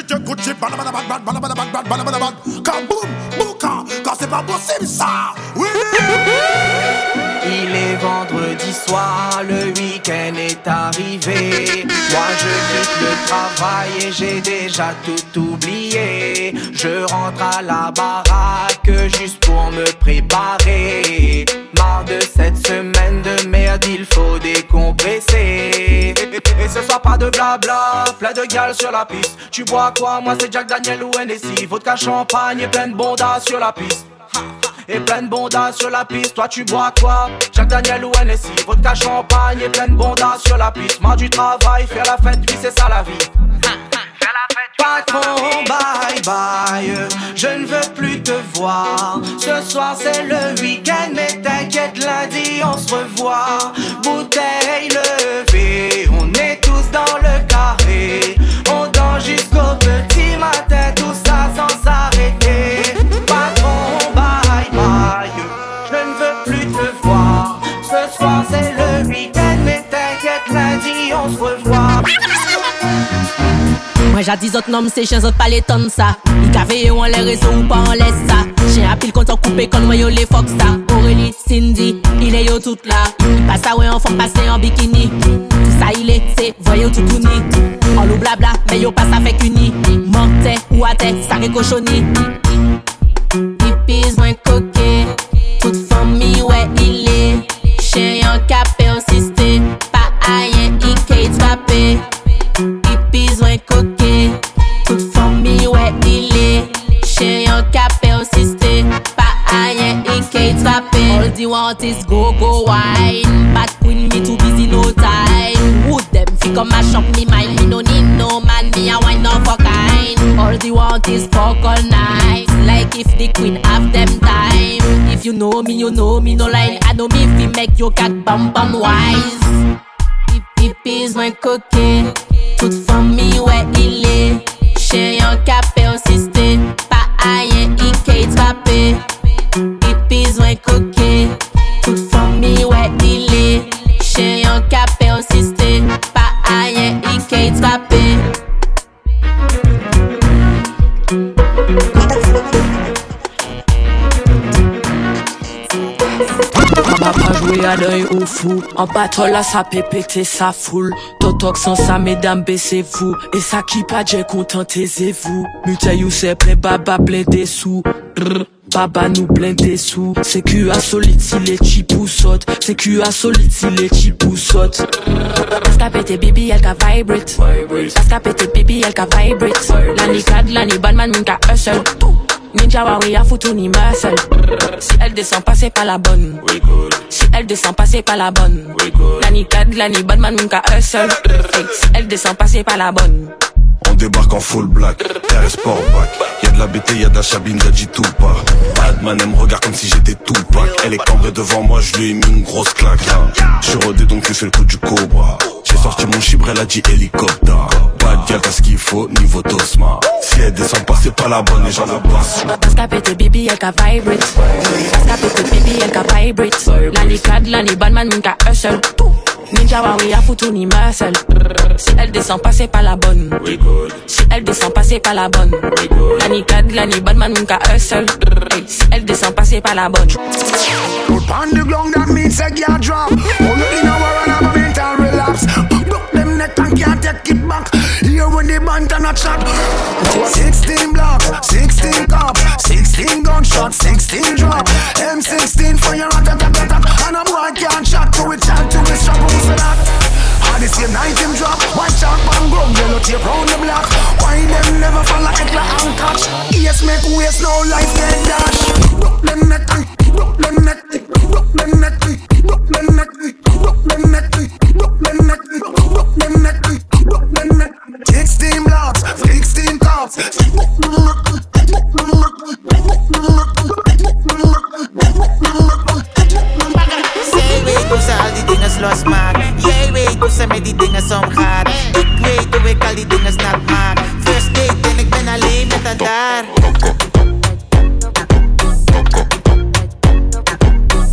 DJ Gucci, balabadabad, kaboum, bouka, car c'est pas possible ça. Oui. Il est vendredi soir, le week-end est arrivé. Moi je quitte le travail et j'ai déjà tout oublié. Je rentre à la baraque juste pour me préparer. Marre de cette semaine de merde, il faut décompresser. Et ce soir pas de blabla, plein de gals sur la piste. Tu bois quoi? Moi c'est Jack Daniel ou Hennessy. Vodka champagne et plein de bondas sur la piste. Et plein de bondas sur la piste, toi tu bois quoi? Jack Daniel ou Hennessy, vodka champagne et plein de bondas sur la piste. Marre du travail, faire la fête, oui c'est ça la vie. Patron, bye bye, je ne veux plus te voir. Ce soir c'est le week-end, mais t'inquiète, lundi on se revoit. Bouteille levée, on est tous dans le carré. On danse jusqu'au petit matin, tout ça sans s'arrêter. Patron, bye bye, je ne veux plus te voir. Ce soir c'est le week-end, mais t'inquiète, lundi on se revoit. Moi jadis autres noms c'est chien autres pas les tonnes ça. Il cave on les réseaux ou pas on laisse ça. Chien à pile quand on coupe quand yo les fox ça. Aurélie, Cindy, il est yo tout là. Il passe à ouais en fond passer en bikini. Tout ça il est, c'est voyou tout tourni. En loup blabla, mais yo passe avec uni. Monte ou à tête, ça récochonni. Hippies moins coquet. Toute famille ouais il est. Chien en capé au système. Pas aïe, il Kate Papé. Hippies moins coquet. Toute famille ouais il est. Chien en capé au système. Pas aïe, il Kate Papé. All the want is go wine. Bad queen me too busy no time. Wood them fi come a shop me mind. Me no need no man, me a wine no for kind. All the want is fuck all night. Like if the queen have them time. If you know me, no line. I know me fi make your cat bum wise. Hippies moins coquet. Toute famille ouais il est. Chien en capé au système. Pas aïe, il Kate Papé. Hippies moins coquet. Toute famille ouais il est. Chien en capé au système. Pas aïe, il Kate Papé. On va pas jouer à l'œil au fou. En battle là ça peut péter sa foule. Totok sans ça mesdames baissez-vous. Et ça qui pas j'ai contentez-vous. Mutai you c'est prêt baba plein des sous. Baba nous plein des sous. C'est que à solide si les chipous sautent. C'est que à solide si les chipous sautent. Parce qu'a pété baby elle ka vibrate. Parce qu'a pété baby elle ka vibrate. L'année cad, l'année badman moun ka hustle. Ninja Wawi a foutu ni muscle. Si elle descend pas c'est pas la bonne. Si elle descend pas c'est pas la bonne. L'année cad, l'année badman moun ka hustle. Si elle descend pas c'est pas la bonne. On débarque en full black, RS Sportback. Y'a de la BT, y'a de la Chabine, Gadji Tupac. Badman elle me regarde comme si j'étais Tupac. Elle est cambrée devant moi, je lui ai mis une grosse claque. J'suis rodé donc lui fais le coup du cobra. J'ai sorti mon chibre, elle a dit hélicoptère. Bad girl t'as ce qu'il faut, niveau Tosma. Si elle descend pas c'est pas la bonne et j'en passe. Parce qu'a pété baby elle ka vibrate. Parce qu'a pété baby elle ka vibrate. L'année cad, l'année badman moun ka hustle. Ninja Wawi a foutu ni muscle. Si elle descend pas c'est pas la bonne. Si elle descend pas c'est pas la bonne. L'année cad, l'année badman moun ka hustle. Si elle descend pas c'est pas la bonne. Put on the ground that means a girl drop. Oh you in a war and have a mental relapse. Broke them neck and can't take it back. Here when the band cannot shot. 16 block, 16 cop, 16 gunshot, 16 drop. M16 for your attack. And a boy can't shot to it, shot to it, shot who's that? All the same night him drop. White shark bang ground, yellow tape round the block. Why them never fall like Ekla and catch? Yes make waste, no life get dash. Broke them neck, broke them neck, broke them neck, broke them neck, broke them neck, broke them neck, broke them neck, broke them neck. 16 blocks, 16 cops. Zij weet hoe ze al die dingen losmaakt. Jij weet hoe ze met die dingen omgaat. Ik weet hoe ik al die dingen nat maak. First date en ik ben alleen met haar daar.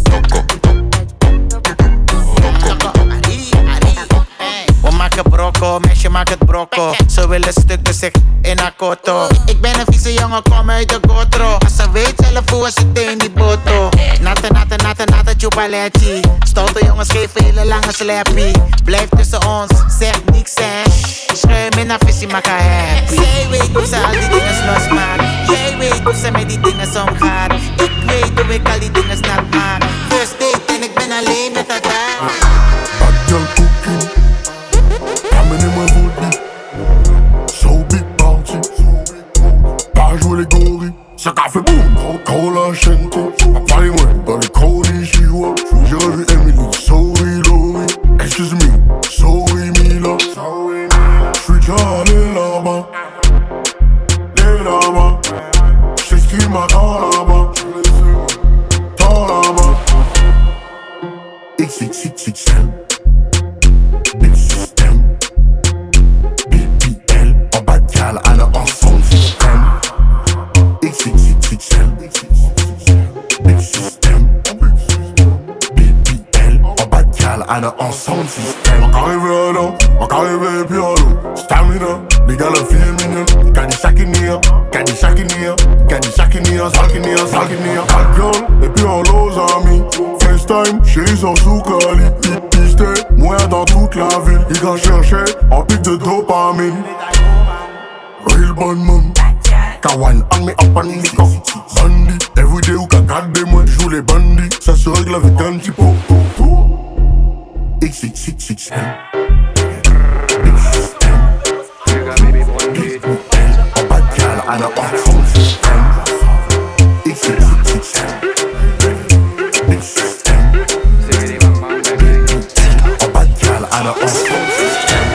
We maken brokko, foto, meisje maak het brokko. Ze willen stuk, dus ik in haar koto. Ik ben een vieze jongen, kom uit de gotro. Als ze weet zelf hoe ze in die boto. Natte, chupaletti. Stoute jongens geven hele lange slappie. Blijf tussen ons, zeg niks hè. Schuim in haar visie, maak haar happy. Zij weet hoe ze al die dingen losmaakt. Jij weet hoe ze met die dingen omgaat. Ik weet hoe ik al die dingen snap maak. First date en ik ben alleen met haar daar. Bad girl cooking, ramen in mijn voordie. So big bounty, pas jouer les gorilles. Ce café boom, cola shanty. Papa les moins, dans les chroniques chinois. J'ai revu Emily, sorry Laurie. Excuse me, sorry Mila. J'suis déjà allé là-bas, j'sais ce qui m'attend là-bas, XXXXL, Big System, BBL, en bas de cale, à la ensemble système. XXXXL, Big System, BBL, en bas de cale, à la ensemble système. Encore arrivé à l'eau, encore arrivé puis à l'eau. Stamina, les gars la fille est mignonne. Kadi Shakinia, Salkinia. Bad girl, et puis on l'ose amis. FaceTime, chérie sans soukali. Pisté, moyen dans toute la ville. Il va chercher en pic de dopamine. Real bad man. Kawan, on me up and me go. Bandit, everyday ou ka garder moi. J'joue les bandits, ça se règle avec un petit pot. XXXXL. Big System. En bas de cale, à la ensemble système. XXXXL. Big System. En bas de cale, à la ensemble système.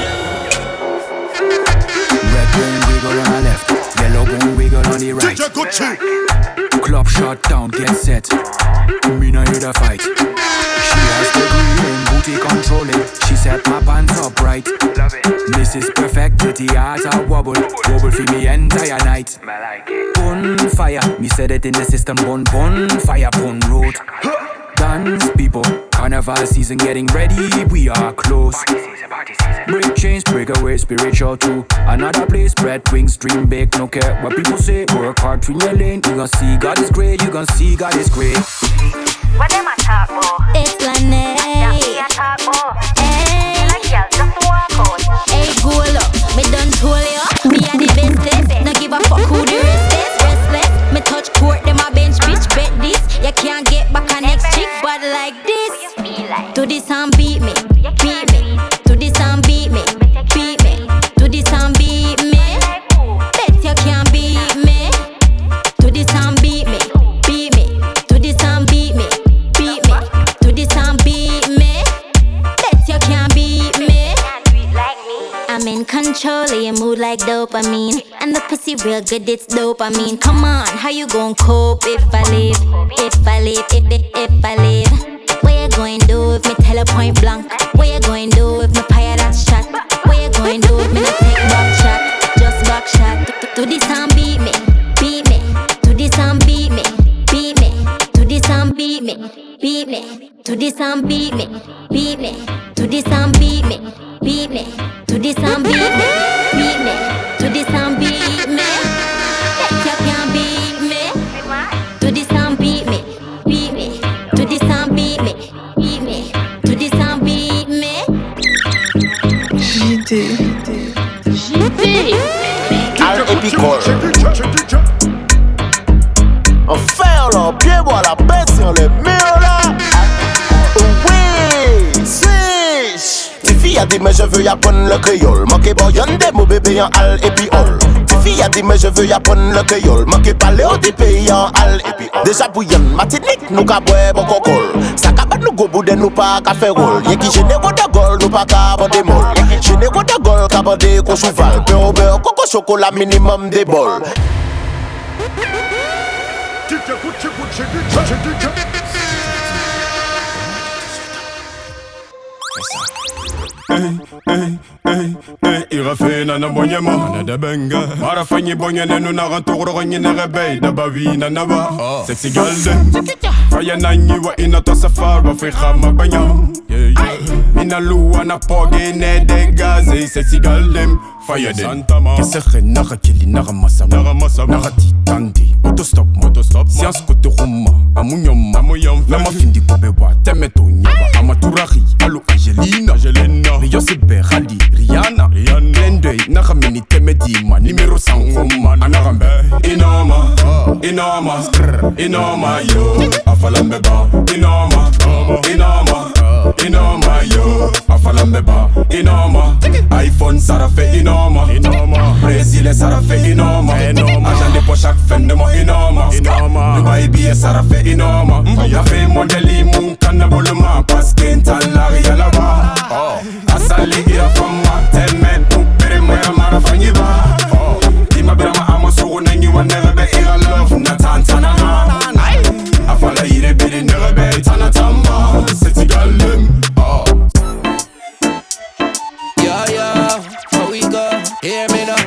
Red bone wiggle on the left, yellow bone wiggle on the right. Club shut down, get set. Me no hear the fight. She has the green booty controlling. She set my pants up right. Mrs. Perfect, titty heart a wobble. Wobble for me entire night. Bonfire, me said it in the system. Bonfire, bun road. Dance people, carnival season getting ready. We are close. Break chains, break away, spiritual too. Another place, bread, wings, dream big. No care what people say, work hard in your lane. You gon' see God is great, you gon' see God is great. What them a talk about? It's Lane. Yeah, talk about. Hey, Like y'all just walk out. hey, go up. Me done told you, me a the bestest. No give a fuck who the rest is. Restless, me touch court, them a bench bitch. Bet this, you can't get back a next chick. But like this, What you feel like? do this and beat me, beat me. Do this and beat me, beat me. Do this and beat me. Like who? Bet you can't beat me. Do this and beat me, beat me. Do this and beat me, beat me. Do this and beat me. Bet you can't beat me. Can't do it like me. I'm in control of your mood like dopamine. And the pussy real good, it's dopamine. Come on, how you gon' cope if I leave? If I leave, if I leave. What you going do if me tell a point blank? What you going do if me fire that shot? What you going do if me not take back shot? Just back shot. Do this and beat me, beat me. Do this and beat me, beat me. Do this and beat me, beat me. Do this and beat me, beat me. Do this and beat me, beat me. Do this and beat me, beat me. Do this and beat me. Bet you can't beat me. Do this and beat me, beat me. Do this and beat me, beat me. Do this and beat me. Al épicole. Enfin, on l'a bien boire la bête sur le mur là. Oui, switch. Tiffy a dit mais je veux apprendre le créole. Manquez pas y'en des mots bébé en al et puis all. Tiffy a dit mais je veux apprendre le créole. Manquez pas léo des pays en al et puis all. Déjà pour y'en Martinique nous ka boire bon cocol. Ça ka bat nous go boudin nous pas ka faire rôle. Y'a qui généraux de gol nous pas ka bander molle. Généraux de gol ka bander qu'on cheval. Beurre au beurre, coco chocolat minimum des bols. Irafina na bonye mo na da benga Mara fanyi bonye nenu na ranturo ronye na rebei Da bawina na ba Sexy girl dem Faya nanyi wa ina ta safar Wa ficha ma banyam Mina luwa na poge ne de gaze Sexy girl dem Faya dem Kesere nara kili nara masam Nara titandi Autostop Sians kote roma Amunyoma Nama findi kubewa Temeto nyawa Amaturari Alo Angelina Beyoncé Berali Rihanna Plein d'œil Nara mini temedima Numéro 100 Roma Anarambe Inoma Inoma yo Afalambeba Inoma yo Afalambeba Inoma iPhone Sarafe Inoma Brésil Sarafe Inoma Agent de poche chaque fin de mois Inoma Dubai BS Sarafe Inoma Yafe modeli mon canabolema Parce qu'intalari à la bas Asali ira fama Telmen Pere moya mara fanyiba Dima birama amo suru nengi wa nerebe ira love Natantana Afala ire biri nerebe Tanatamba Sexy girl them Yeah, how we go? Hear me now.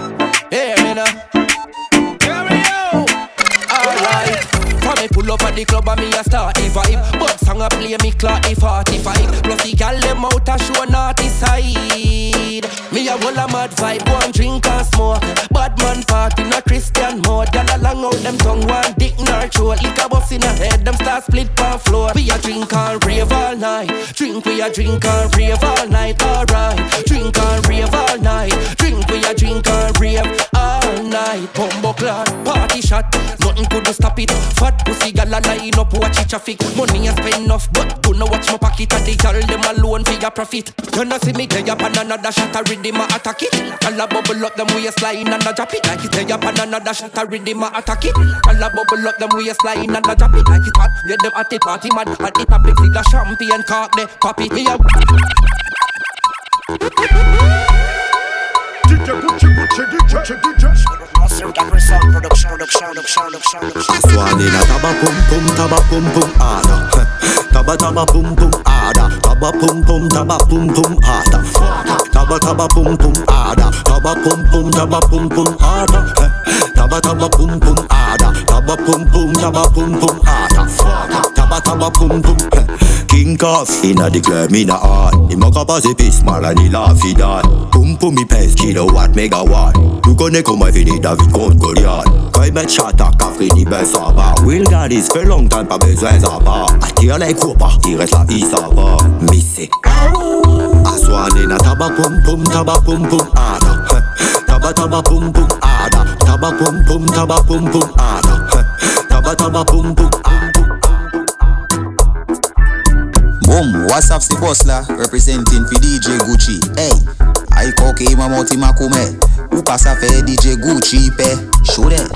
Alright, when me pull up at the club and me a start the vibe But song a play me clock the 45 Plus the gal them out a show naughty side Me a whole a mad vibe, one drink and smoke Bad man party, no Christian mode Gal a long out them tongue, one dick in her throat Lick a bus in her head, them start split pan floor We a drink and rave all night we a drink and rave all night Alright, drink and rave all night we a drink and rave all night Bumbo clock, party shot Nothing could stop it Fat pussy gal a line up, watch it traffic Money a spend enough, but do not watch my pocket And the girl them alone for your profit You know see me play up on another shot I ready my attack it Gal a bubble up them waistline and a drop it Like it play up on another shot I ready my attack it Gal a bubble up them waistline and a drop it Like it hot, get them at the party man At the public see the champagne cork they pop it Me a Aswanina taba pum pum ada Taba pum pum ada Taba pum pum ada Taba pum pum ada Taba pum pum ada Taba pum pum ada Taba pum pum ada Taba pum pum King Coff inna the club inna on Ima kapase pis malani la fidan Pum pum mi pes kilowatt megawatt Tu connais comment finir David contre Goliath Quand il met chata café ni ben ça va Will Gadis fait longtemps pas besoin ça va Attire les cours il reste là il ça va Missé Aswane na taba pum pum ada Taba pum pum ada Taba pum pum ada Taba pum pum Boom, what's up, the boss la? Representing for DJ Gucci. Hey, I cock him a mouth ma kume. Who pass a fe DJ Gucci pe? Show them.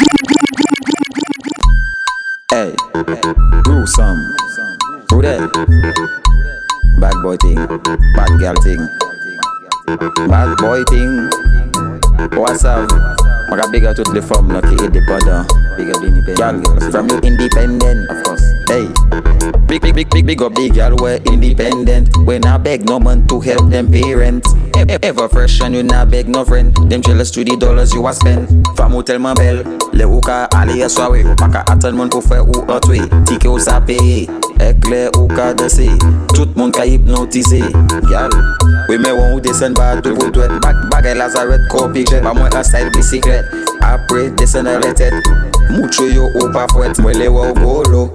Hey, do some. Who that? Bad boy thing, bad girl thing. Bad boy thing. What's up? I got bigger to the form, not the independent. Bigger the independent. Girl, from you independent, of course. Hey, big up the girl, we're independent. When I beg no man to help them parents. Ever fresh and you not beg no friend. Them jealous to the dollars you a spend. Femme ou tellement belle, le ou ka aller soirée. Ou pas ka attendre mon pour faire ou autre. Ticket ou ça payer, éclair ou ka danser. Tout monde ka hypnotiser. Girl, oui mais on ou descend pas tout pour tout. Bagay Lazarette, copy jet. Pas moins un style bicyclette. Après descend dans la tête. Mucho yo ou pas fouette. Moi les wow go low.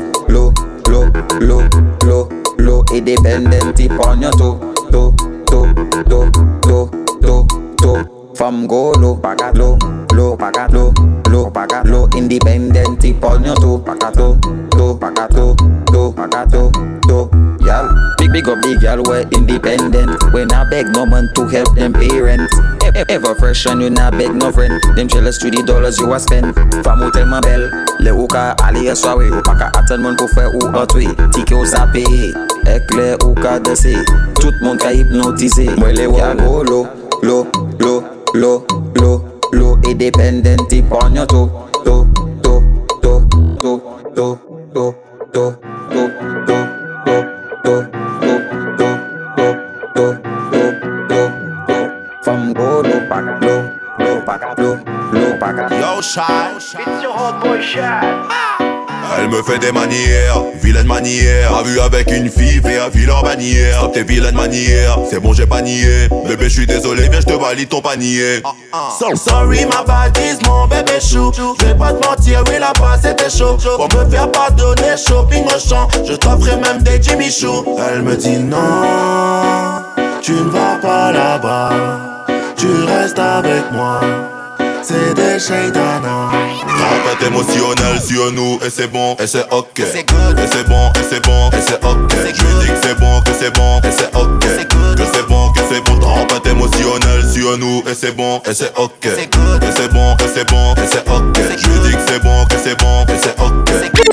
Independent tip on your toe. Femme go low, low, independent tip on your toe. Y'all, big up the girl, we're independent. When I beg no man to help them parents. Ever fresh and you not beg no friend. Them jealous to the dollars you a spend. Femme ou tellement belle, le ou ka aller soirée. Ou pas ka attendre mon pour faire ou autre. Ticket ou ça payer, éclair ou ka danser. Tout monde ka hypnotiser. Moi les ou go low, independent tip on your toe. Oh, low pack, low pack, low pack. Yo, Shy. It's your hot boy Shy. Elle me fait des manières, vilaine manière. A vu avec une fille, fait un vilain manière. Stop tes vilaines manières, c'est bon j'ai pas nié. Bébé je suis désolé, viens je te valide ton panier. Sorry ma valise, mon bébé chou. Je vais pas te mentir, oui là-bas c'était chaud. Pour me faire pardonner, shopping au champ. Je t'offrais même des Jimmy Choo. Elle me dit non, tu ne vas pas là-bas. Tu restes avec moi. C'est des shaitana. Tempête émotionnelle sur nous et c'est bon et c'est ok. C'est good. Et c'est bon et c'est bon et c'est ok. Je lui dis que c'est bon, que c'est bon et c'est ok. Que c'est bon, que c'est bon. Tempête émotionnelle sur nous et c'est bon et c'est ok. C'est good. Et c'est bon et c'est bon et c'est ok. Je lui dis que c'est bon, que c'est bon et c'est ok.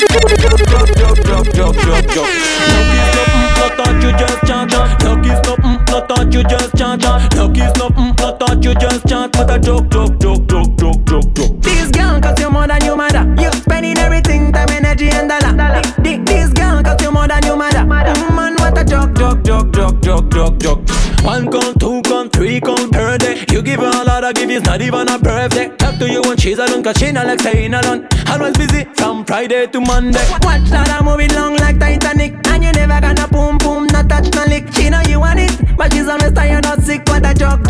You just chant, no kiss, no thought you just chant, no kiss, no thought you just chant, but a joke. This girl cause you're more than your mother, you spending everything, time, energy and dollar. This girl cause you're more than your mother, man what a joke. 1 count, 2 count, 3 count per day. You give her a lot, I give is not even a birthday. Talk to you when she's alone, cause she not like staying alone. Always busy from Friday to Monday. Watch that I moving long like Titanic, and you never gonna boom, not touch no lick. She know you want it, but she's always tired, not sick. What a joke.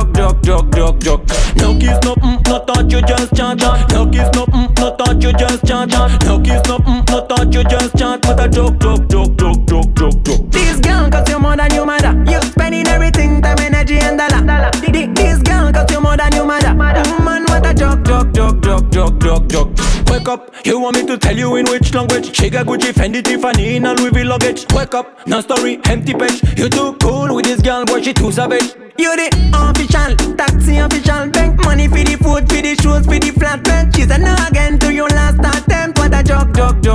No kiss, no thought you just chant. No kiss, no thought you just chant. No kiss, no thought you just chant. But a joke. This girl cause you're more than your mother, you spending everything, time, energy and dollar. This girl cause you're more than your mother, man what a joke. Wake up, you want me to tell you in which language? She got Gucci, Fendi, Tiffany in a Louis V luggage. Wake up, no story, empty page. You too cool with this girl, boy, she too savage. You the official, taxi official. Bank money for the food, for the shoes, for the flatbed. She's a no again to your last attempt. What a joke.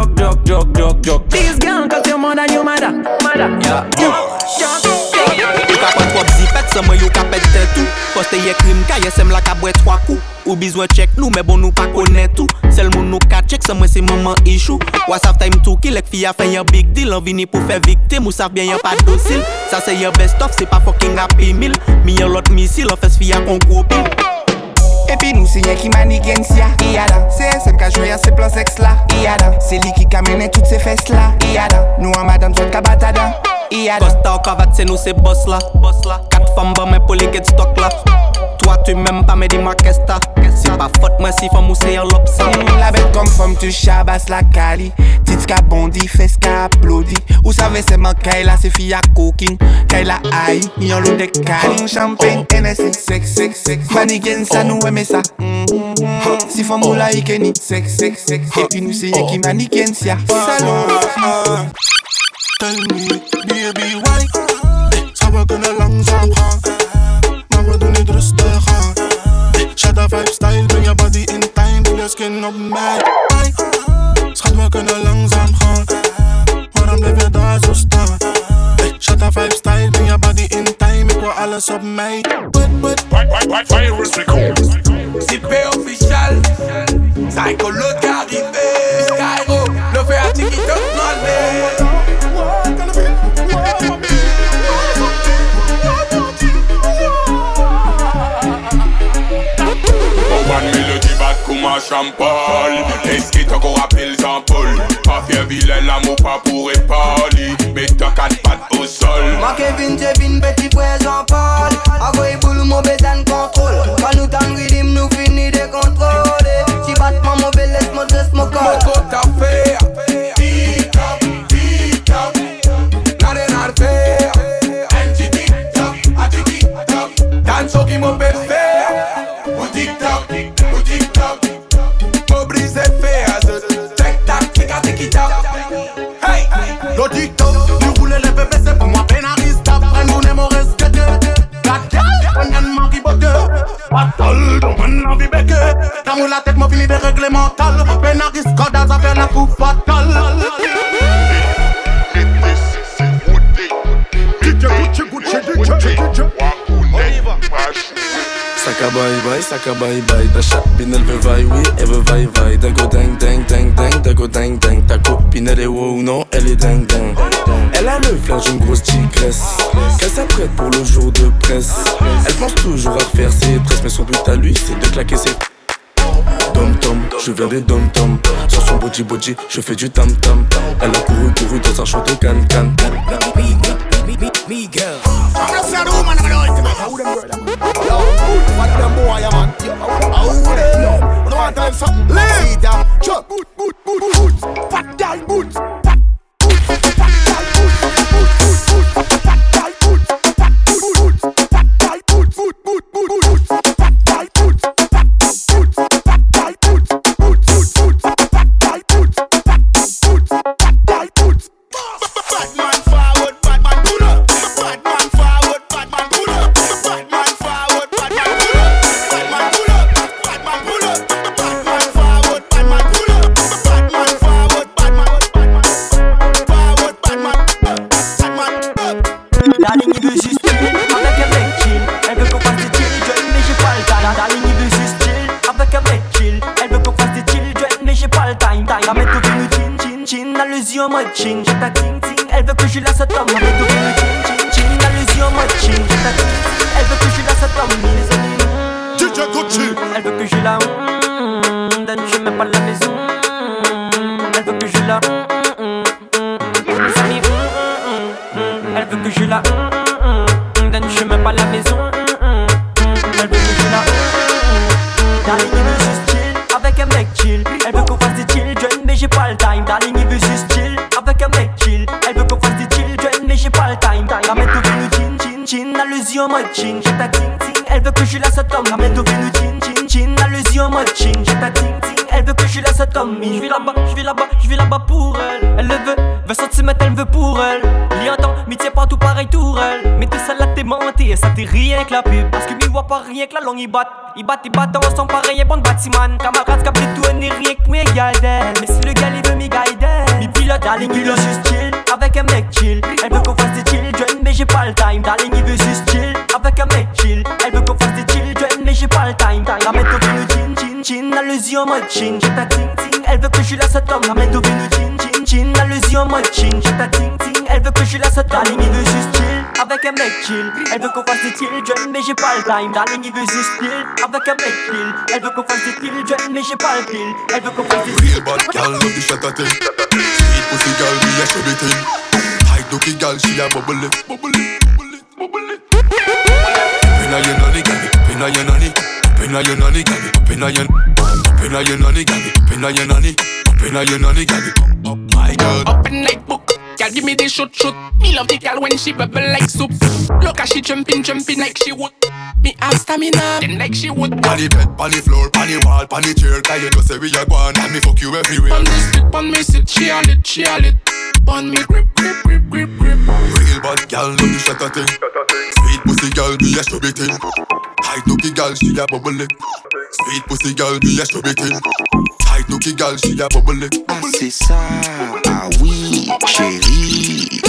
This girl cause you're more than your mother. Yeah. You ka pren 3 zipet, sans moi you ka pète tout. Poste yé crime, ka yé sem la ka boué 3 coups. Ou besoin check nous, mais bon nous pas connaît tout. Seul moun nous ka check, sans moi c'est maman issue. What's up time tout, qui lek fi a fait un big deal. En vini pour faire victime, ou savent bien y'a pas docile. Ça c'est y'a best of, c'est pas fucking happy meal. Mi y'a l'autre missile, en fait fi a qu'on gros pile. Et puis nous c'est y'a qui manigantia. Iada, c'est SM qui a joué à ses plans sex là. Iada, c'est lui qui a mené toutes ces fesses là. Iada, nous en madame soit kabatada. Iada, Costa ou cravate c'est nous c'est boss là. 4 femmes ban mais pour les get stock là. Toi tu m'aimes pas mais dis-moi qu'est-ce t'as. C'est pas faute moi si femme ou c'est un lobster. La bête comme femme tu chabas la cali. Tits ka bondi, fesses ka applaudi. Ou savez c'est man Kayla c'est fille à cooking. Kayla aïe, y'en l'eau de cali. Champagne, NSC, sex. Manigan ça nous aime ça. Si femme ou la ikeni, sex. Et puis nous c'est y'a qui manigan sia. Salon. Tell me, baby, why? Zou we kunnen langzaam gaan? Maar we doen het rustig aan. Shadow vibe style, bring your body in time. Doe je skin op mij. Schat, we kunnen langzaam gaan. Waarom blijf je daar zo staan? Shadow vibe style, bring your body in time. Ik wil alles op mij. Virus Records. Zippé official. Psycho l'autre arrivé. Skyro, le fait à TikTok mal. One melody bad comme un champagne. Est-ce qu'il t'en rappelle Jean-Paul? Pas fier vilain, l'amour pas pour épargner. Mais t'as 4 pattes au sol. Ma Kevin, petit frère Jean-Paul. Avoye boule, mon bézan contrôle. Quand nous t'en rythme, nous finit de contrôler. Si battement mauvais, laisse-moi dresse mon corps. Mon compte à faire. Tic-tac. N'a rien à faire. Un petit tic-tac. Danse qui m'ont fait faire. Au tic-tac. Pour briser faire. Tic-tac, tic-tac. Hey, le tic-tac. Nous roulons les bébés, c'est pour moi pénaliste. Après nous n'aimons respecter. La gueule, on a une main qui botte. Battle, on a envie de béquer. Quand on la tête, mon fini de régler mental. Pénaliste, quand dans affaire la coupe fatale. Saka bye bye. Ta chatine elle veut vaille, oui, elle veut vaille. Dago ding, dago ding. Ta copine elle est wow ou non, elle est ding. Elle a le flash d'une grosse tigresse, qu'elle s'apprête pour le jour de presse. Elle pense toujours à faire ses tresses, mais son but à lui c'est de claquer ses dom-tom, je viens des dom-tom. Sur son body, je fais du tam-tam. Elle a couru dans un champ de can-can. Me girl. I'm not saying the woman I'm gonna ultimate. How them girl? What them boy, man? How them? You don't want to tell something? Lead ya. Chop. Boots. Fat guy boots. Fat boots. Fat guy boots. Fat guy boots. Fat boots. Fat guy boots. Boots. Fat guy boots. Fat boots. Fat guy boots. Boots. Fat guy boots. Fat boots. Fat guy boots. Bad man forward, bad man pull up. Bad man forward, bad man pull up. Bad man forward, bad man pull up. Bad man pull up. Bad man pull up. Bad man forward, bad man pull up. Bad man forward, bad man forward, bad man up. La ligne il veut juste chill avec un mec chill. Elle veut qu'on fasse des children mais j'ai pas le time. La ligne il veut juste chill avec un mec chill. Elle veut qu'on fasse des children mais j'ai pas le time. La mec veut nous chin, la les yeux en mode chin. J'ai ta ting. Elle veut que je la saute comme. La mec veut nous chin, la les yeux en mode chin. J'ai ta ting. Elle veut que je la saute comme. Elle veut que je la donne, je mets pas la maison. Elle veut que je la mes amis. Elle veut que je la donne, je mets pas la maison. Elle veut que je la Darling, il veut juste chill avec un mec chill. Elle veut qu'on fasse des children, mais j'ai pas le time. Darling, il veut juste chill avec un mec chill. Elle veut qu'on fasse des children, mais j'ai pas le time. La mec veut nous chin, la les yeux en mode chin. J'ai ta ting. Elle veut que je la saute comme. La mec veut nous chin, la les yeux en mode chin. J'ai ta ting. Elle veut que je la saute comme. Je vais là-bas pour elle. Elle le veut, 20 cm elle me veut pour elle. Il y a un temps, mais tiens pas tout pareil tour elle. Mais tout ça là t'es menti et ça t'est rien que la pub. Parce que m'y voit pas rien que la langue ils battent ensemble pareil et bon bâtiment. Camarades capté tout et n'est rien que pour égal d'elle. Mais si le gars il veut m'y guider, m'y pilote, darling il veut juste chill avec un mec chill. Elle veut qu'on fasse des children mais j'ai pas le time. Darling il veut juste chill avec un mec chill. Elle veut qu'on fasse des children mais j'ai pas le time. La mec veut nous chin, la les yeux en mode chin. J'ai ta ting. Elle veut que je la saute comme. La mec veut nous chin, la les yeux en mode chin. J'ai ta ting. Elle veut que je la saute comme. Darling il veut juste chill avec un mec chill. Elle veut qu'on fasse des children mais j'ai pas le time. Darling il veut juste chill avec un mec chill. Elle veut qu'on fasse des children mais j'ai pas le pill. Elle veut qu'on fasse des real bad girl love the shot at it. Sweet pussy girl we a everything. High dookie girl she a bubble it. Pinna your nanny gabi, pinna your nanny. Pinna your nanny gabi, pinna your nanny gabi, pinna your nanny. Pinna your nanny gabi. Oh my God. Open night book. Girl give me the shoot. Me love the girl when she bubble like soup. Look how she jumping like she would. Me have stamina, then like she would. On the bed, on the floor, on the wall, on the chair. Cause you know say we a gone and me fuck you everywhere. On the stick, on me sit, she on it. On me grip. Real bad girl love the shot at it. Sweet pussy girl be a stupid thing. High dookie girl she a bubble it. Sweet pussy girl be a stupid thing. High dookie girl she a bubble it. Ah c'est ça, ah oui chérie.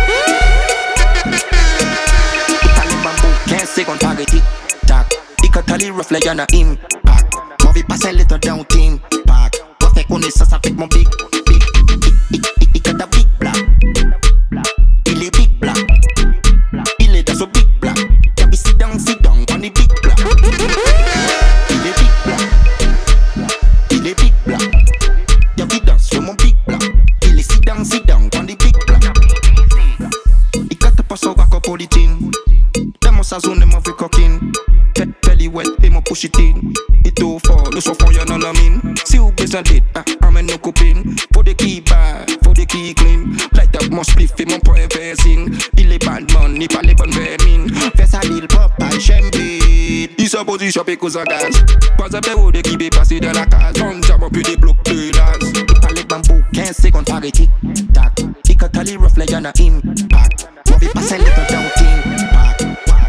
Tali bambou, 15 secondes par tic tac. Ikatali reflet y'en a impact. M'en vais passer le temps down team pack. Moi fais connaissance avec mon big. Ikata big black. Il est big black. Il est dans son big black. Y'a sit down on the big black. Il est big black. Il est big black. Y'a vidance sur mon big black. Il est sit down on the big black. Ikata pas sur wako politin. Dans mon sazon de mauvais coquine. Belly wet et mon push it in. Et tout fort, le son fort y'en a la mine. Si vous besoin d'aide, amène nos copines. Faut des qui bad, faut des qui clean. Light up mon spliff et mon point versing. Il est bad man, il pas les bonnes vermines. Fais ça l'île pop, pas champagne. Il se positionne et cause en gaz. Pas un péro de qui peut passer dans la case. On jam plus des blocs de las. Pas les bambous, 15 secondes par tic tac. Ikatali reflet y'en a impact. Moi vais passer le temps down team pack.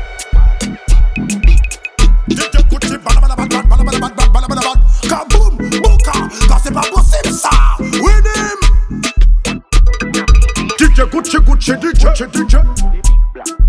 Kaboom, boka, car c'est pas possible ça. Win him. DJ Gucci, DJ.